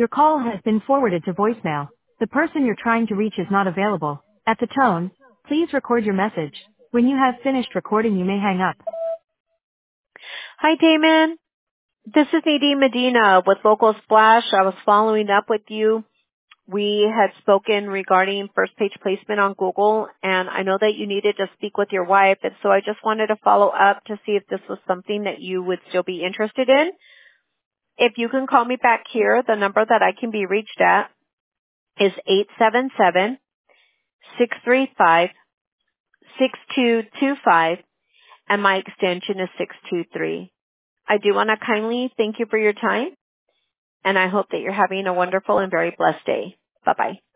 Your call has been forwarded to voicemail. The person you're trying to reach is not available. At the tone, please record your message. When you have finished recording, you may hang up. Hi, Damon. This is Nadine Medina with Local Splash. I was following up with you. We had spoken regarding first page placement on Google, and I know that you needed to speak with your wife, and so I just wanted to follow up to see if this was something that you would still be interested in. If you can call me back here, the number that I can be reached at is 877-635-6225, and my extension is 623. I do want to kindly thank you for your time, and I hope that you're having a wonderful and very blessed day. Bye-bye.